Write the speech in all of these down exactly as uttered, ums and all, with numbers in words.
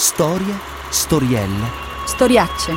Storie, storielle, storiacce.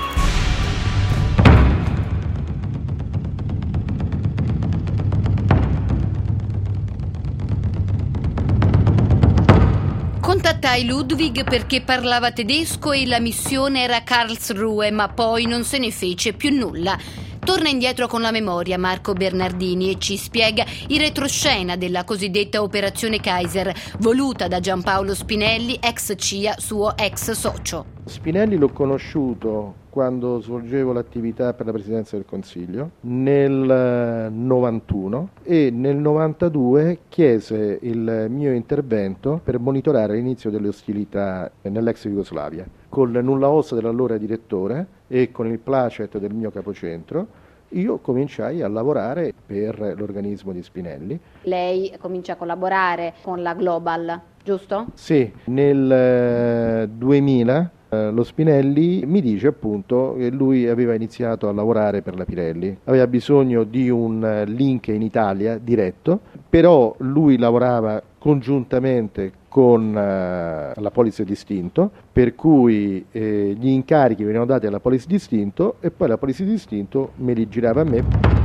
Contattai Ludwig perché parlava tedesco e la missione era Karlsruhe, ma poi non se ne fece più nulla. Torna indietro con la memoria Marco Bernardini e ci spiega il retroscena della cosiddetta Operazione Kaiser, voluta da Giampaolo Spinelli, ex C I A, suo ex socio. Spinelli l'ho conosciuto quando svolgevo l'attività per la Presidenza del Consiglio nel novantuno e nel novantadue chiese il mio intervento per monitorare l'inizio delle ostilità nell'ex Jugoslavia. Con il nulla osta dell'allora direttore e con il placet del mio capocentro, io cominciai a lavorare per l'organismo di Spinelli. Lei comincia a collaborare con la Global, giusto? Sì, nel duemila eh, lo Spinelli mi dice appunto che lui aveva iniziato a lavorare per la Pirelli, aveva bisogno di un link in Italia diretto, però lui lavorava congiuntamente con eh, la Police Distinto, per cui eh, gli incarichi venivano dati alla Police Distinto e poi la Police Distinto me li girava a me.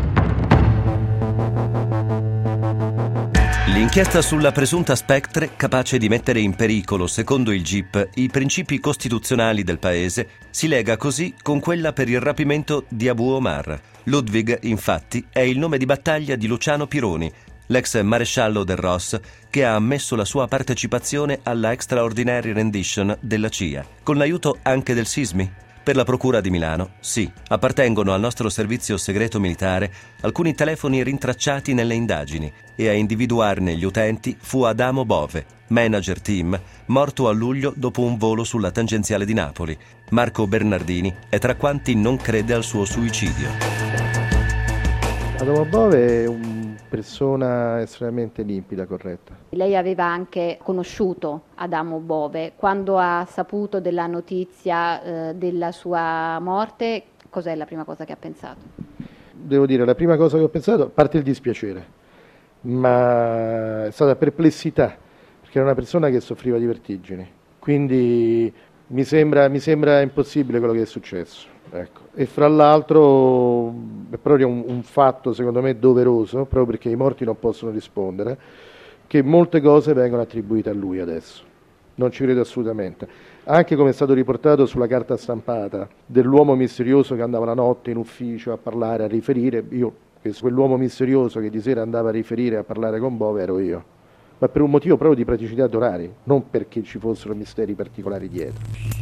L'inchiesta sulla presunta Spectre, capace di mettere in pericolo, secondo il G I P, i principi costituzionali del paese, si lega così con quella per il rapimento di Abu Omar. Ludwig, infatti, è il nome di battaglia di Luciano Pironi, l'ex maresciallo del R O S, che ha ammesso la sua partecipazione alla Extraordinary Rendition della C I A, con l'aiuto anche del Sismi. Per la Procura di Milano, sì, appartengono al nostro servizio segreto militare alcuni telefoni rintracciati nelle indagini e a individuarne gli utenti fu Adamo Bove, manager team, morto a luglio dopo un volo sulla tangenziale di Napoli. Marco Bernardini è tra quanti non crede al suo suicidio. Adamo Bove è un persona estremamente limpida, corretta. Lei aveva anche conosciuto Adamo Bove. Quando ha saputo della notizia eh, della sua morte, cos'è la prima cosa che ha pensato? Devo dire, la prima cosa che ho pensato, a parte il dispiacere, ma è stata perplessità, perché era una persona che soffriva di vertigini. Quindi mi sembra, mi sembra impossibile quello che è successo. Ecco. E fra l'altro è proprio un, un fatto secondo me doveroso, proprio perché i morti non possono rispondere, che molte cose vengono attribuite a lui adesso. Non ci credo assolutamente. Anche come è stato riportato sulla carta stampata dell'uomo misterioso che andava la notte in ufficio a parlare, a riferire, io, quell'uomo misterioso che di sera andava a riferire, a parlare con Bove ero io, ma per un motivo proprio di praticità d'orari, non perché ci fossero misteri particolari dietro.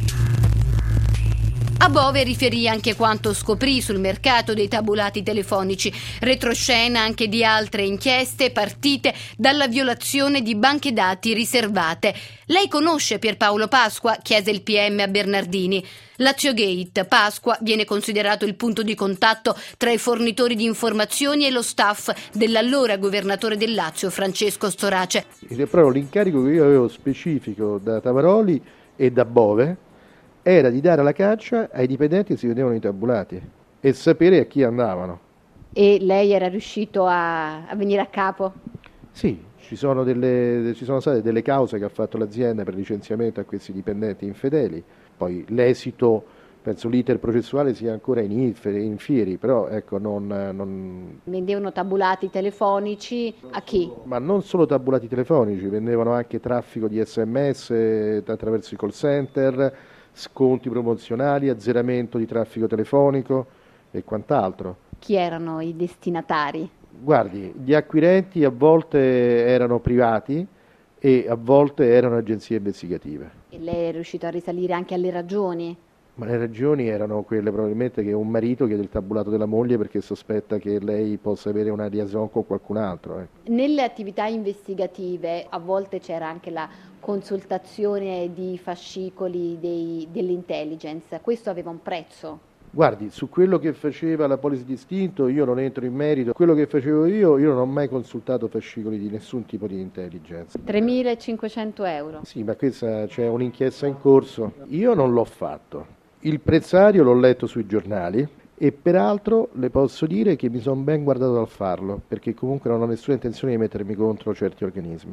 A Bove riferì anche quanto scoprì sul mercato dei tabulati telefonici, retroscena anche di altre inchieste partite dalla violazione di banche dati riservate. Lei conosce Pierpaolo Pasqua? Chiese il P M a Bernardini. Laziogate. Pasqua viene considerato il punto di contatto tra i fornitori di informazioni e lo staff dell'allora governatore del Lazio, Francesco Storace. È proprio l'incarico che io avevo specifico da Tavaroli e da Bove era di dare la caccia ai dipendenti che si vedevano i tabulati e sapere a chi andavano. E lei era riuscito a, a venire a capo? Sì, ci sono, delle, ci sono state delle cause che ha fatto l'azienda per licenziamento a questi dipendenti infedeli, poi l'esito, penso l'iter processuale sia ancora in, in fieri, però ecco non, non... Vendevano tabulati telefonici a chi? Ma non solo tabulati telefonici, vendevano anche traffico di sms attraverso i call center, sconti promozionali, azzeramento di traffico telefonico e quant'altro. Chi erano i destinatari? Guardi, gli acquirenti a volte erano privati e a volte erano agenzie investigative. E lei è riuscito a risalire anche alle ragioni? Ma le ragioni erano quelle probabilmente che un marito chiede il tabulato della moglie perché sospetta che lei possa avere una liaison con qualcun altro. Eh. Nelle attività investigative a volte c'era anche la consultazione di fascicoli dei, dell'intelligence, questo aveva un prezzo? Guardi, su quello che faceva la Police Distinto io non entro in merito, quello che facevo io, io non ho mai consultato fascicoli di nessun tipo di intelligence. tremilacinquecento euro? Sì, ma questa c'è un'inchiesta in corso, io non l'ho fatto. Il prezzario l'ho letto sui giornali e peraltro le posso dire che mi sono ben guardato dal farlo, perché comunque non ho nessuna intenzione di mettermi contro certi organismi.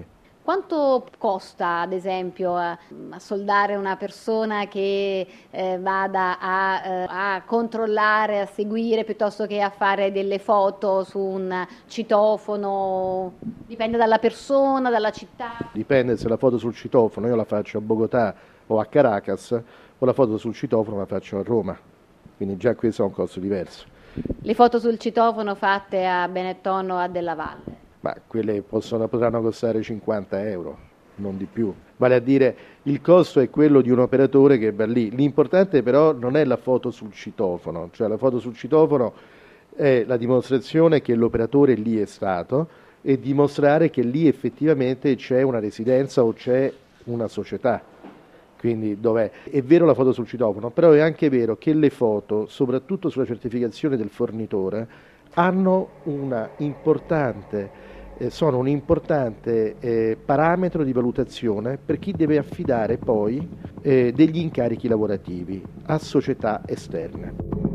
Quanto costa, ad esempio, a, a soldare una persona che eh, vada a, eh, a controllare, a seguire, piuttosto che a fare delle foto su un citofono? Dipende dalla persona, dalla città? Dipende se la foto sul citofono io la faccio a Bogotà o a Caracas, o la foto sul citofono la faccio a Roma, quindi già questo è un costo diverso. Le foto sul citofono fatte a Benetton o a Della Valle? Ma quelle possono, potranno costare cinquanta euro, non di più. Vale a dire, il costo è quello di un operatore che va lì. L'importante però non è la foto sul citofono, cioè la foto sul citofono è la dimostrazione che l'operatore lì è stato e dimostrare che lì effettivamente c'è una residenza o c'è una società. Quindi dov'è? È vero la foto sul citofono, però è anche vero che le foto, soprattutto sulla certificazione del fornitore, hanno una importante Eh, sono un importante eh, parametro di valutazione per chi deve affidare poi eh, degli incarichi lavorativi a società esterne.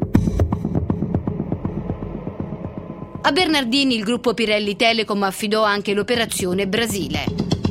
A Bernardini il gruppo Pirelli Telecom affidò anche l'operazione Brasile.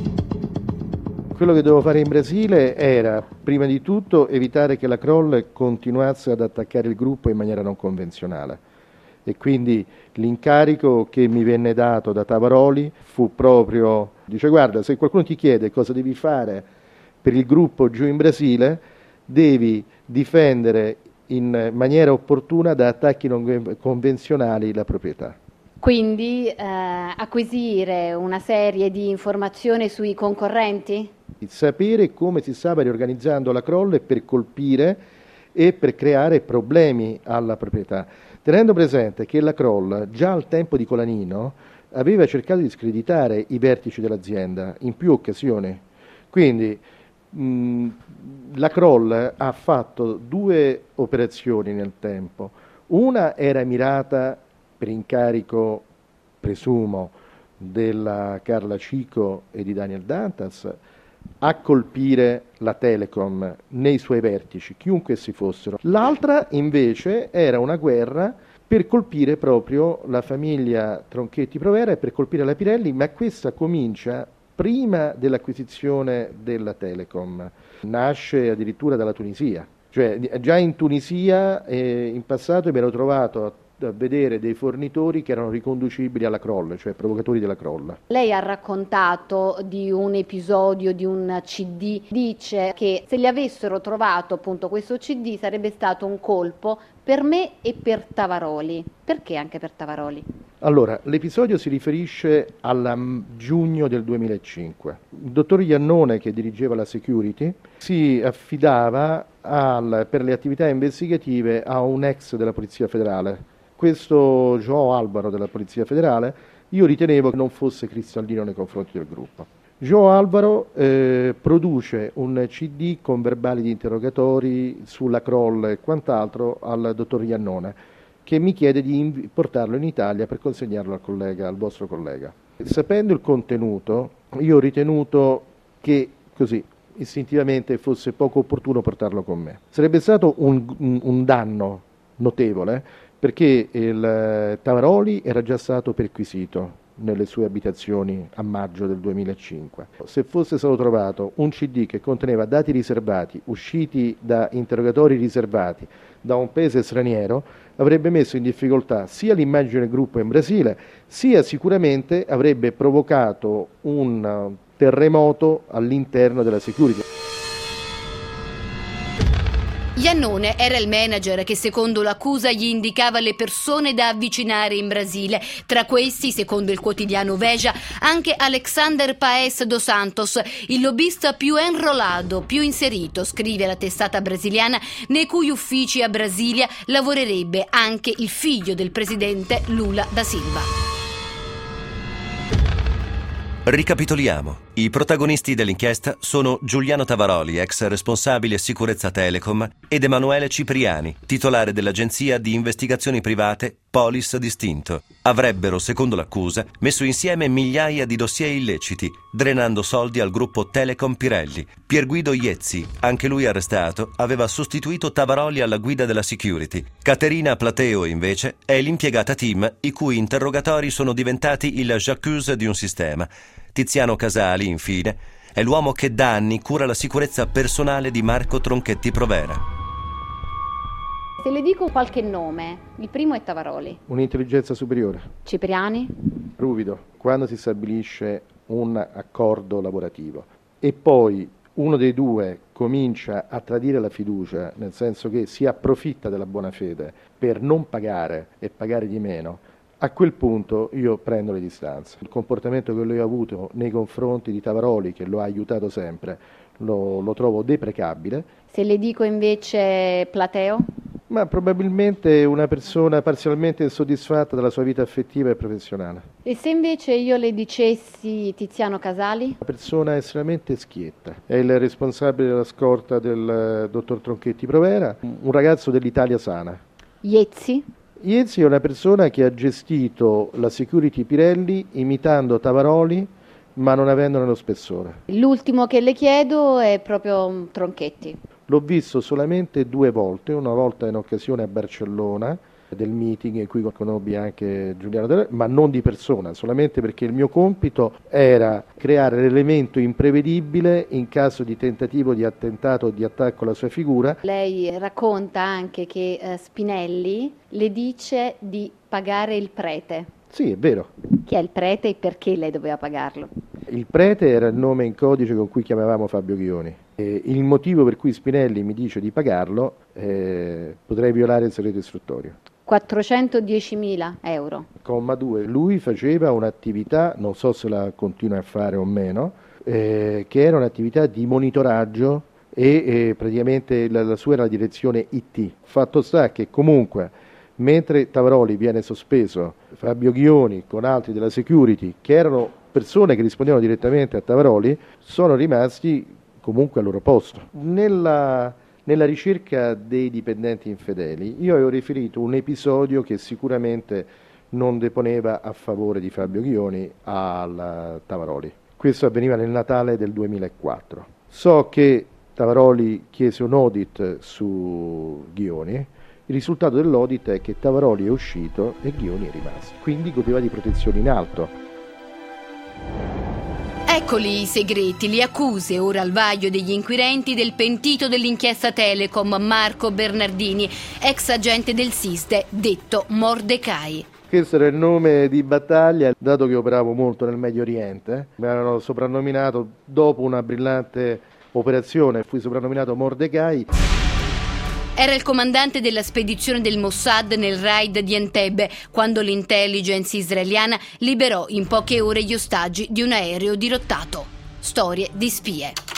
Quello che dovevo fare in Brasile era, prima di tutto, evitare che la Kroll continuasse ad attaccare il gruppo in maniera non convenzionale. E quindi l'incarico che mi venne dato da Tavaroli fu proprio, dice guarda, se qualcuno ti chiede cosa devi fare per il gruppo giù in Brasile, devi difendere in maniera opportuna da attacchi non convenzionali la proprietà. Quindi eh, acquisire una serie di informazioni sui concorrenti? Il sapere come si stava riorganizzando la Kroll per colpire e per creare problemi alla proprietà. Tenendo presente che la Kroll già al tempo di Colanino aveva cercato di screditare i vertici dell'azienda in più occasioni. Quindi mh, la Kroll ha fatto due operazioni nel tempo. Una era mirata per incarico, presumo, della Carla Cico e di Daniel Dantas, a colpire la Telecom nei suoi vertici, chiunque si fossero. L'altra invece era una guerra per colpire proprio la famiglia Tronchetti Provera e per colpire la Pirelli, ma questa comincia prima dell'acquisizione della Telecom. Nasce addirittura dalla Tunisia, cioè già in Tunisia eh, in passato mi ero trovato a a vedere dei fornitori che erano riconducibili alla Kroll, cioè provocatori della Kroll. Lei ha raccontato di un episodio di un C D, dice che se gli avessero trovato appunto questo C D sarebbe stato un colpo per me e per Tavaroli. Perché anche per Tavaroli? Allora, l'episodio si riferisce al giugno del duemilacinque. Il dottor Iannone, che dirigeva la security, si affidava al, per le attività investigative a un ex della Polizia Federale. Questo João Álvaro della Polizia Federale io ritenevo che non fosse cristallino nei confronti del gruppo. João Álvaro eh, produce un C D con verbali di interrogatori sulla Kroll e quant'altro al dottor Iannone, che mi chiede di inv- portarlo in Italia per consegnarlo al collega, al vostro collega. Sapendo il contenuto, io ho ritenuto che così istintivamente fosse poco opportuno portarlo con me. Sarebbe stato un, un, un danno notevole, perché il Tavaroli era già stato perquisito nelle sue abitazioni a maggio del duemilacinque. Se fosse stato trovato un C D che conteneva dati riservati, usciti da interrogatori riservati da un paese straniero, avrebbe messo in difficoltà sia l'immagine del gruppo in Brasile, sia sicuramente avrebbe provocato un terremoto all'interno della security. Iannone era il manager che secondo l'accusa gli indicava le persone da avvicinare in Brasile. Tra questi, secondo il quotidiano Veja, anche Alexander Paes dos Santos, il lobbista più enrolato, più inserito, scrive la testata brasiliana, nei cui uffici a Brasilia lavorerebbe anche il figlio del presidente Lula da Silva. Ricapitoliamo. I protagonisti dell'inchiesta sono Giuliano Tavaroli, ex responsabile sicurezza Telecom, ed Emanuele Cipriani, titolare dell'agenzia di investigazioni private Polis Distinto. Avrebbero, secondo l'accusa, messo insieme migliaia di dossier illeciti, drenando soldi al gruppo Telecom Pirelli. Pierguido Iezzi, anche lui arrestato, aveva sostituito Tavaroli alla guida della security. Caterina Plateo, invece, è l'impiegata team i cui interrogatori sono diventati il j'accuse di un sistema. Tiziano Casali, infine, è l'uomo che da anni cura la sicurezza personale di Marco Tronchetti Provera. Se le dico qualche nome, il primo è Tavaroli. Un'intelligenza superiore. Cipriani? Ruvido, quando si stabilisce un accordo lavorativo e poi uno dei due comincia a tradire la fiducia, nel senso che si approfitta della buona fede per non pagare e pagare di meno, a quel punto io prendo le distanze. Il comportamento che lui ha avuto nei confronti di Tavaroli, che lo ha aiutato sempre, lo, lo trovo deprecabile. Se le dico invece Plateo? Ma probabilmente una persona parzialmente insoddisfatta della sua vita affettiva e professionale. E se invece io le dicessi Tiziano Casali? Una persona estremamente schietta. È il responsabile della scorta del eh, dottor Tronchetti Provera, un ragazzo dell'Italia sana. Iezzi? Iezzi è una persona che ha gestito la security Pirelli imitando Tavaroli, ma non avendone lo spessore. L'ultimo che le chiedo è proprio Tronchetti. L'ho visto solamente due volte, una volta in occasione a Barcellona, del meeting in cui conobbi anche Giuliano Del Re, ma non di persona, solamente perché il mio compito era creare l'elemento imprevedibile in caso di tentativo di attentato o di attacco alla sua figura. Lei racconta anche che eh, Spinelli le dice di pagare il prete. Sì, è vero. Chi è il prete e perché lei doveva pagarlo? Il prete era il nome in codice con cui chiamavamo Fabio Ghioni. E il motivo per cui Spinelli mi dice di pagarlo, eh, potrei violare il segreto istruttorio. quattrocentodiecimila euro. Comma due. Lui faceva un'attività, non so se la continua a fare o meno, eh, che era un'attività di monitoraggio e eh, praticamente la, la sua era la direzione I T. Fatto sta che comunque, mentre Tavaroli viene sospeso, Fabio Ghioni con altri della security, che erano persone che rispondevano direttamente a Tavaroli, sono rimasti comunque al loro posto. Nella, nella ricerca dei dipendenti infedeli io avevo riferito un episodio che sicuramente non deponeva a favore di Fabio Ghioni al Tavaroli. Questo avveniva nel Natale del duemilaquattro. So che Tavaroli chiese un audit su Ghioni. Il risultato dell'audit è che Tavaroli è uscito e Ghioni è rimasto, quindi godeva di protezione in alto. Eccoli i segreti, le accuse ora al vaglio degli inquirenti del pentito dell'inchiesta Telecom Marco Bernardini, ex agente del SISDE, detto Mordecai. Questo era il nome di battaglia, dato che operavo molto nel Medio Oriente. Mi hanno soprannominato, dopo una brillante operazione, fui soprannominato Mordecai. Era il comandante della spedizione del Mossad nel raid di Entebbe, quando l'intelligence israeliana liberò in poche ore gli ostaggi di un aereo dirottato. Storie di spie.